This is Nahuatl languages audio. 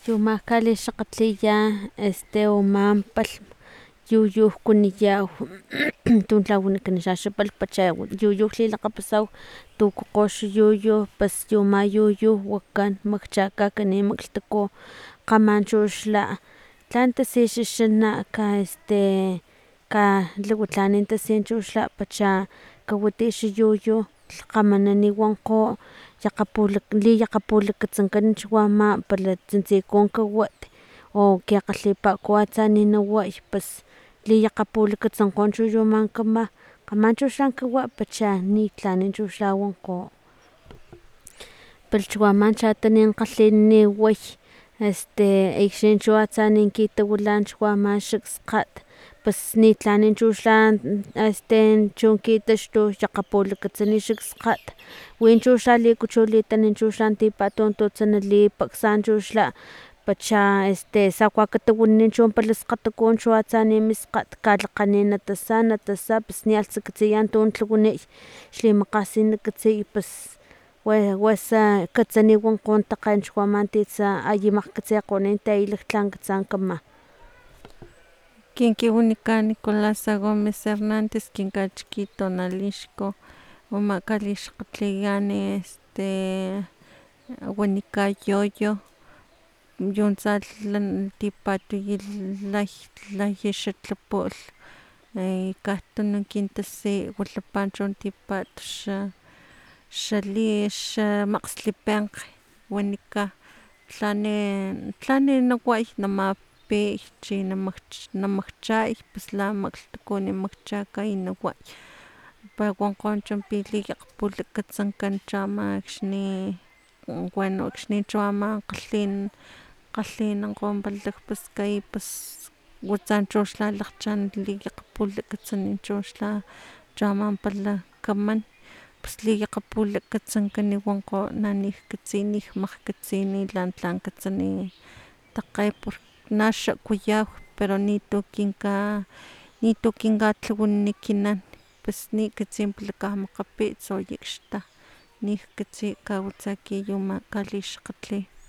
Yumakali xakgatliya uman palhm yuyu kuniyaw tun tlawanikani xaxa palhpacha yuyu lilakgapasaw tukukgo xayuyu pus yu ama yuyu wakan makchakakani maklhtuku kgama chuxla tlan tasi xaxana ka ka liwatlanin tasi chuxla pacha kawiti xayuyu lhkgamanani wonkgo liyakgapulakatsankan chu ama para tsintsikun kawat o kekgalhipako atsa ni naway pus liyakgapulakatsankgo chu yu man kama chuxan kawa pacha niklani chuxla wonkgo palhchu ama chatanin kgalhi way akxni chu atsa nin kitawila chu ama xakskgat pus nitlani chuxla chun kitaxtu lakgapulakatsani xak skgat winchu xa likuchulitani chuxla tipatun tutsa nalipaksa chuxla pacha sakua katawinini chu pala skgatukun chu atsa ni miskgat kalakgani natasa pus nialhtsa katsiya tun lhawani xlimakgasina katsiy pus wasa katsani wonkgo takgen chu ama titsa ayi makgkatsikgonin tayi laktlan katsa kama kin kiwanikan Nicolas Agómez Hernández kin kachiki tonalixku uma kalixkgatliyan wanika yoyo yuntsa tipatuyi laja xa tlapulh katununk kin tasi wilapa chu tipat xa makgslipenkg wanika tlani naway namapi chi namakchay pus lamaklhtuku makchakay naway para wonkgo pi liyakgapulakatsankan chama akxni bueno akxni chu ama kgalhinankgo lakgpaskay pus watsa chuxla lakgchaan liyakgapulakatsani chuxla chama pala kaman pus liyakgapulakatsankan wonkgo na nikkatsi nikmakgkatsini lan tlan katsani takge naxa kuyaw pero nitu kinkatlawani ekinan pus nikatsi pala kamakgapits o yakxta nikkatsi kawatsa ki yu ama kalixkgatli